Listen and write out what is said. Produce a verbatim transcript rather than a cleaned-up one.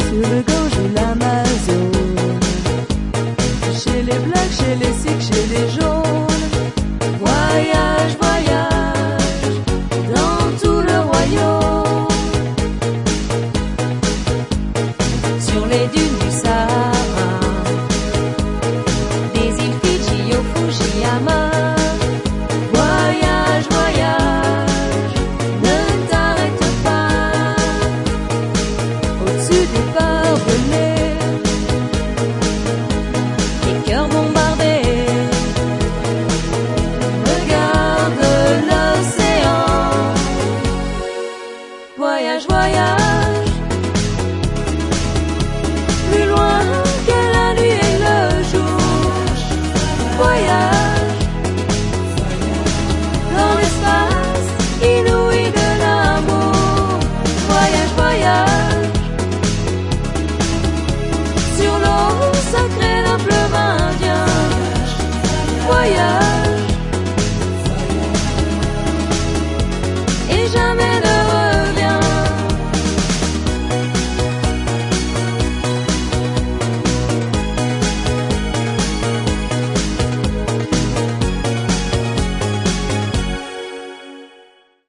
sur le Gange ou l'Amazone, chez les blacks, chez les sikhs, chez les jaunes. Voyage, voyage dans tout le royaume, sur les dunes du Sahara, des îles Fidji au Fujiyama. Voyage, voyage, ne t'arrête pas, au-dessus des barbelés, les cœurs bombardés. Regarde l'océan. Voyage, voyage, plus loin que la nuit et le jour. Voyage dans l'espace inouï de l'amour. Voyage, voyage sur l'eau sacrée d'un fleuve indien. Voyage.